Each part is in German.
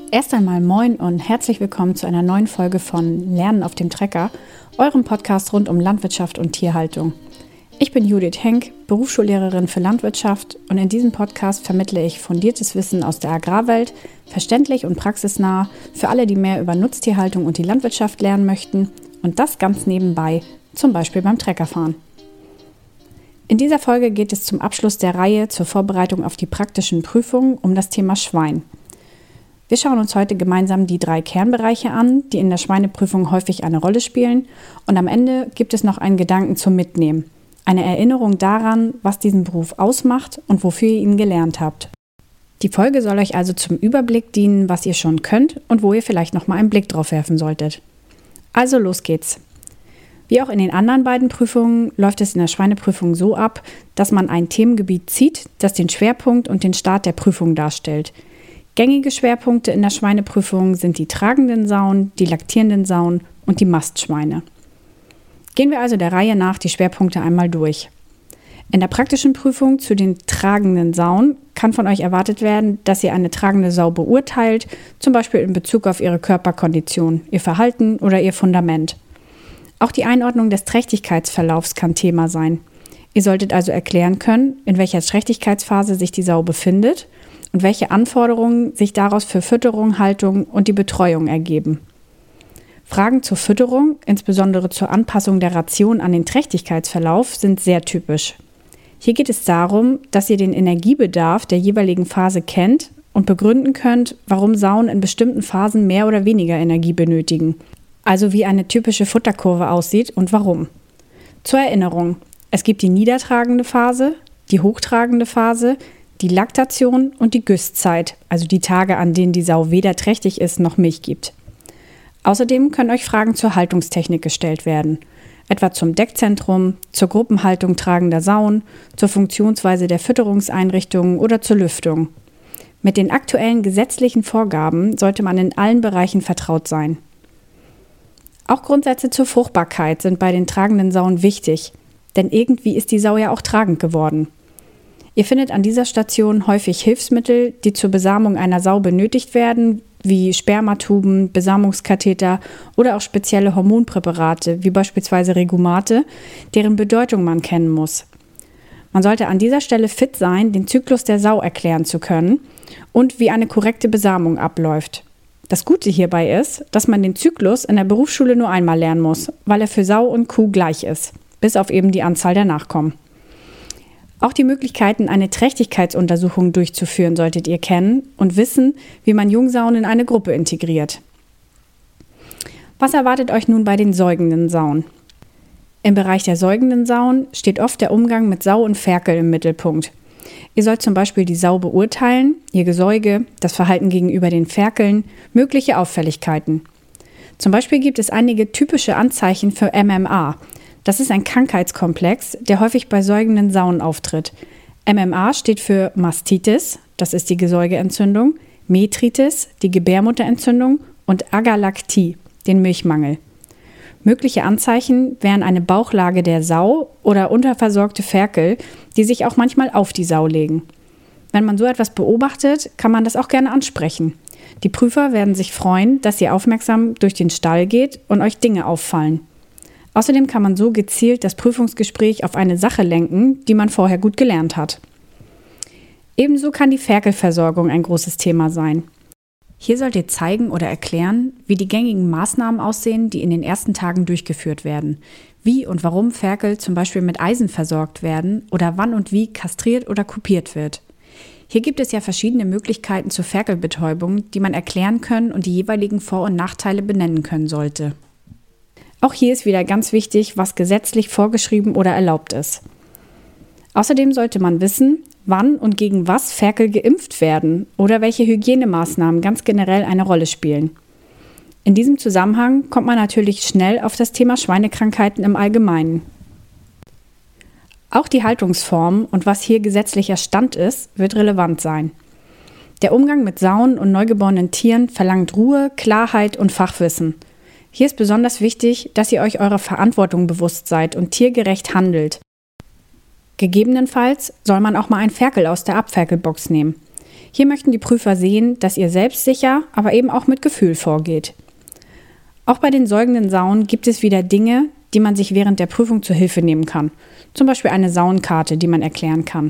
Erst einmal moin und herzlich willkommen zu einer neuen Folge von Lernen auf dem Trecker, eurem Podcast rund um Landwirtschaft und Tierhaltung. Ich bin Judith Henk, Berufsschullehrerin für Landwirtschaft, und in diesem Podcast vermittle ich fundiertes Wissen aus der Agrarwelt, verständlich und praxisnah für alle, die mehr über Nutztierhaltung und die Landwirtschaft lernen möchten, und das ganz nebenbei, zum Beispiel beim Treckerfahren. In dieser Folge geht es zum Abschluss der Reihe zur Vorbereitung auf die praktischen Prüfungen um das Thema Schwein. Wir schauen uns heute gemeinsam die 3 Kernbereiche an, die in der Schweineprüfung häufig eine Rolle spielen, und am Ende gibt es noch einen Gedanken zum Mitnehmen, eine Erinnerung daran, was diesen Beruf ausmacht und wofür ihr ihn gelernt habt. Die Folge soll euch also zum Überblick dienen, was ihr schon könnt und wo ihr vielleicht noch mal einen Blick drauf werfen solltet. Also los geht's. Wie auch in den anderen beiden Prüfungen läuft es in der Schweineprüfung so ab, dass man ein Themengebiet zieht, das den Schwerpunkt und den Start der Prüfung darstellt. Gängige Schwerpunkte in der Schweineprüfung sind die tragenden Sauen, die laktierenden Sauen und die Mastschweine. Gehen wir also der Reihe nach die Schwerpunkte einmal durch. In der praktischen Prüfung zu den tragenden Sauen kann von euch erwartet werden, dass ihr eine tragende Sau beurteilt, zum Beispiel in Bezug auf ihre Körperkondition, ihr Verhalten oder ihr Fundament. Auch die Einordnung des Trächtigkeitsverlaufs kann Thema sein. Ihr solltet also erklären können, in welcher Trächtigkeitsphase sich die Sau befindet und welche Anforderungen sich daraus für Fütterung, Haltung und die Betreuung ergeben. Fragen zur Fütterung, insbesondere zur Anpassung der Ration an den Trächtigkeitsverlauf, sind sehr typisch. Hier geht es darum, dass ihr den Energiebedarf der jeweiligen Phase kennt und begründen könnt, warum Sauen in bestimmten Phasen mehr oder weniger Energie benötigen. Also wie eine typische Futterkurve aussieht und warum. Zur Erinnerung: Es gibt die niedertragende Phase, die hochtragende Phase, die Laktation und die Güsszeit, also die Tage, an denen die Sau weder trächtig ist noch Milch gibt. Außerdem können euch Fragen zur Haltungstechnik gestellt werden, etwa zum Deckzentrum, zur Gruppenhaltung tragender Sauen, zur Funktionsweise der Fütterungseinrichtungen oder zur Lüftung. Mit den aktuellen gesetzlichen Vorgaben sollte man in allen Bereichen vertraut sein. Auch Grundsätze zur Fruchtbarkeit sind bei den tragenden Sauen wichtig, denn irgendwie ist die Sau ja auch tragend geworden. Ihr findet an dieser Station häufig Hilfsmittel, die zur Besamung einer Sau benötigt werden, wie Spermatuben, Besamungskatheter oder auch spezielle Hormonpräparate, wie beispielsweise Regumate, deren Bedeutung man kennen muss. Man sollte an dieser Stelle fit sein, den Zyklus der Sau erklären zu können und wie eine korrekte Besamung abläuft. Das Gute hierbei ist, dass man den Zyklus in der Berufsschule nur einmal lernen muss, weil er für Sau und Kuh gleich ist, bis auf eben die Anzahl der Nachkommen. Auch die Möglichkeiten, eine Trächtigkeitsuntersuchung durchzuführen, solltet ihr kennen und wissen, wie man Jungsauen in eine Gruppe integriert. Was erwartet euch nun bei den säugenden Sauen? Im Bereich der säugenden Sauen steht oft der Umgang mit Sau und Ferkel im Mittelpunkt. Ihr sollt zum Beispiel die Sau beurteilen, ihr Gesäuge, das Verhalten gegenüber den Ferkeln, mögliche Auffälligkeiten. Zum Beispiel gibt es einige typische Anzeichen für MMA. Das ist ein Krankheitskomplex, der häufig bei säugenden Sauen auftritt. MMA steht für Mastitis, das ist die Gesäugeentzündung, Metritis, die Gebärmutterentzündung, und Agalaktie, den Milchmangel. Mögliche Anzeichen wären eine Bauchlage der Sau oder unterversorgte Ferkel, die sich auch manchmal auf die Sau legen. Wenn man so etwas beobachtet, kann man das auch gerne ansprechen. Die Prüfer werden sich freuen, dass ihr aufmerksam durch den Stall geht und euch Dinge auffallen. Außerdem kann man so gezielt das Prüfungsgespräch auf eine Sache lenken, die man vorher gut gelernt hat. Ebenso kann die Ferkelversorgung ein großes Thema sein. Hier sollt ihr zeigen oder erklären, wie die gängigen Maßnahmen aussehen, die in den ersten Tagen durchgeführt werden, wie und warum Ferkel zum Beispiel mit Eisen versorgt werden oder wann und wie kastriert oder kupiert wird. Hier gibt es ja verschiedene Möglichkeiten zur Ferkelbetäubung, die man erklären können und die jeweiligen Vor- und Nachteile benennen können sollte. Auch hier ist wieder ganz wichtig, was gesetzlich vorgeschrieben oder erlaubt ist. Außerdem sollte man wissen, wann und gegen was Ferkel geimpft werden oder welche Hygienemaßnahmen ganz generell eine Rolle spielen. In diesem Zusammenhang kommt man natürlich schnell auf das Thema Schweinekrankheiten im Allgemeinen. Auch die Haltungsform und was hier gesetzlicher Stand ist, wird relevant sein. Der Umgang mit Sauen und neugeborenen Tieren verlangt Ruhe, Klarheit und Fachwissen. Hier ist besonders wichtig, dass ihr euch eurer Verantwortung bewusst seid und tiergerecht handelt. Gegebenenfalls soll man auch mal ein Ferkel aus der Abferkelbox nehmen. Hier möchten die Prüfer sehen, dass ihr selbstsicher, aber eben auch mit Gefühl vorgeht. Auch bei den säugenden Sauen gibt es wieder Dinge, die man sich während der Prüfung zur Hilfe nehmen kann. Zum Beispiel eine Sauenkarte, die man erklären kann.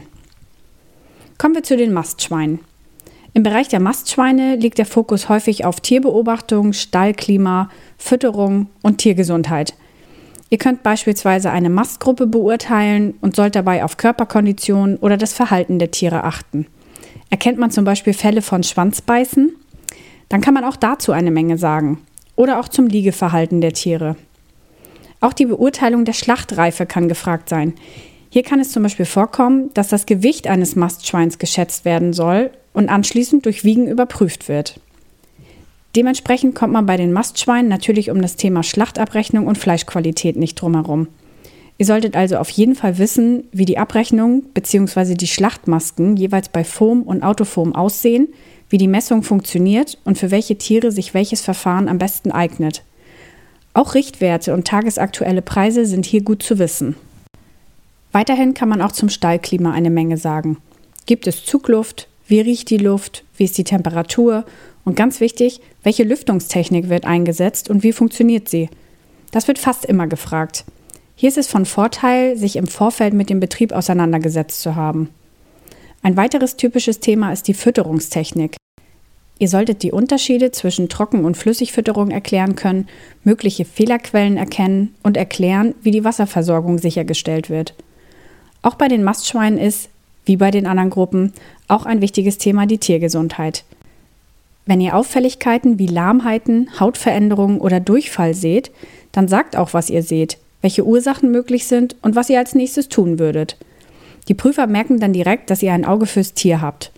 Kommen wir zu den Mastschweinen. Im Bereich der Mastschweine liegt der Fokus häufig auf Tierbeobachtung, Stallklima, Fütterung und Tiergesundheit. Ihr könnt beispielsweise eine Mastgruppe beurteilen und sollt dabei auf Körperkondition oder das Verhalten der Tiere achten. Erkennt man zum Beispiel Fälle von Schwanzbeißen, dann kann man auch dazu eine Menge sagen. Oder auch zum Liegeverhalten der Tiere. Auch die Beurteilung der Schlachtreife kann gefragt sein. Hier kann es zum Beispiel vorkommen, dass das Gewicht eines Mastschweins geschätzt werden soll und anschließend durch Wiegen überprüft wird. Dementsprechend kommt man bei den Mastschweinen natürlich um das Thema Schlachtabrechnung und Fleischqualität nicht drumherum. Ihr solltet also auf jeden Fall wissen, wie die Abrechnung bzw. die Schlachtmasken jeweils bei Foam und Autofoam aussehen, wie die Messung funktioniert und für welche Tiere sich welches Verfahren am besten eignet. Auch Richtwerte und tagesaktuelle Preise sind hier gut zu wissen. Weiterhin kann man auch zum Stallklima eine Menge sagen. Gibt es Zugluft? Wie riecht die Luft? Wie ist die Temperatur? Und ganz wichtig, welche Lüftungstechnik wird eingesetzt und wie funktioniert sie? Das wird fast immer gefragt. Hier ist es von Vorteil, sich im Vorfeld mit dem Betrieb auseinandergesetzt zu haben. Ein weiteres typisches Thema ist die Fütterungstechnik. Ihr solltet die Unterschiede zwischen Trocken- und Flüssigfütterung erklären können, mögliche Fehlerquellen erkennen und erklären, wie die Wasserversorgung sichergestellt wird. Auch bei den Mastschweinen ist, wie bei den anderen Gruppen, auch ein wichtiges Thema die Tiergesundheit. Wenn ihr Auffälligkeiten wie Lahmheiten, Hautveränderungen oder Durchfall seht, dann sagt auch, was ihr seht, welche Ursachen möglich sind und was ihr als nächstes tun würdet. Die Prüfer merken dann direkt, dass ihr ein Auge fürs Tier habt.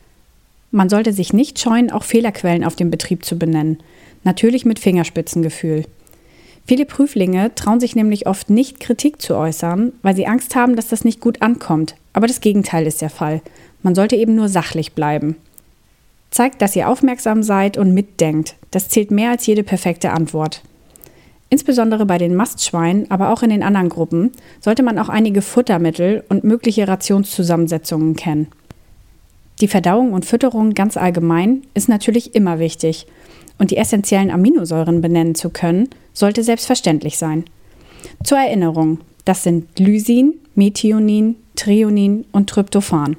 Man sollte sich nicht scheuen, auch Fehlerquellen auf dem Betrieb zu benennen. Natürlich mit Fingerspitzengefühl. Viele Prüflinge trauen sich nämlich oft nicht, Kritik zu äußern, weil sie Angst haben, dass das nicht gut ankommt. Aber das Gegenteil ist der Fall. Man sollte eben nur sachlich bleiben. Zeigt, dass ihr aufmerksam seid und mitdenkt. Das zählt mehr als jede perfekte Antwort. Insbesondere bei den Mastschweinen, aber auch in den anderen Gruppen, sollte man auch einige Futtermittel und mögliche Rationszusammensetzungen kennen. Die Verdauung und Fütterung ganz allgemein ist natürlich immer wichtig und die essentiellen Aminosäuren benennen zu können, sollte selbstverständlich sein. Zur Erinnerung, das sind Lysin, Methionin, Threonin und Tryptophan.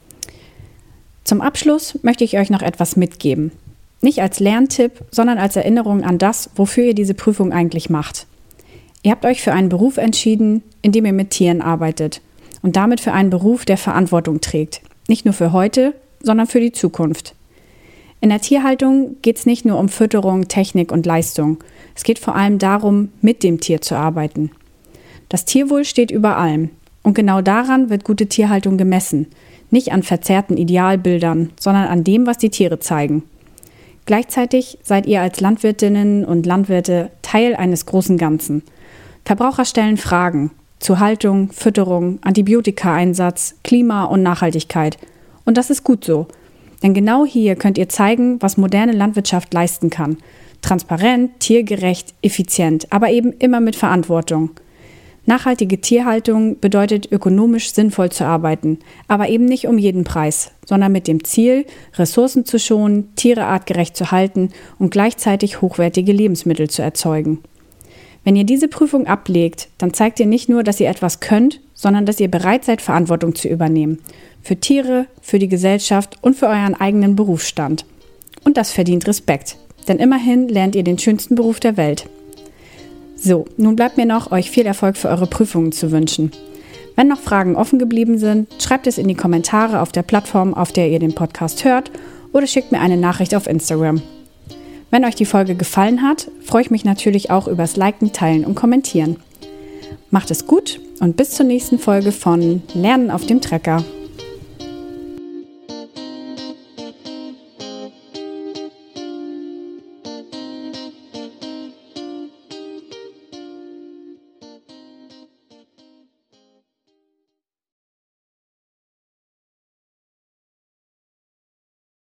Zum Abschluss möchte ich euch noch etwas mitgeben. Nicht als Lerntipp, sondern als Erinnerung an das, wofür ihr diese Prüfung eigentlich macht. Ihr habt euch für einen Beruf entschieden, in dem ihr mit Tieren arbeitet und damit für einen Beruf, der Verantwortung trägt. Nicht nur für heute, sondern für die Zukunft. In der Tierhaltung geht es nicht nur um Fütterung, Technik und Leistung. Es geht vor allem darum, mit dem Tier zu arbeiten. Das Tierwohl steht über allem. Und genau daran wird gute Tierhaltung gemessen. Nicht an verzerrten Idealbildern, sondern an dem, was die Tiere zeigen. Gleichzeitig seid ihr als Landwirtinnen und Landwirte Teil eines großen Ganzen. Verbraucher stellen Fragen zu Haltung, Fütterung, Antibiotikaeinsatz, Klima und Nachhaltigkeit. Und das ist gut so. Denn genau hier könnt ihr zeigen, was moderne Landwirtschaft leisten kann. Transparent, tiergerecht, effizient, aber eben immer mit Verantwortung. Nachhaltige Tierhaltung bedeutet, ökonomisch sinnvoll zu arbeiten, aber eben nicht um jeden Preis, sondern mit dem Ziel, Ressourcen zu schonen, Tiere artgerecht zu halten und gleichzeitig hochwertige Lebensmittel zu erzeugen. Wenn ihr diese Prüfung ablegt, dann zeigt ihr nicht nur, dass ihr etwas könnt, sondern dass ihr bereit seid, Verantwortung zu übernehmen. Für Tiere, für die Gesellschaft und für euren eigenen Berufsstand. Und das verdient Respekt, denn immerhin lernt ihr den schönsten Beruf der Welt. So, nun bleibt mir noch, euch viel Erfolg für eure Prüfungen zu wünschen. Wenn noch Fragen offen geblieben sind, schreibt es in die Kommentare auf der Plattform, auf der ihr den Podcast hört, oder schickt mir eine Nachricht auf Instagram. Wenn euch die Folge gefallen hat, freue ich mich natürlich auch übers Liken, Teilen und Kommentieren. Macht es gut und bis zur nächsten Folge von Lernen auf dem Trecker.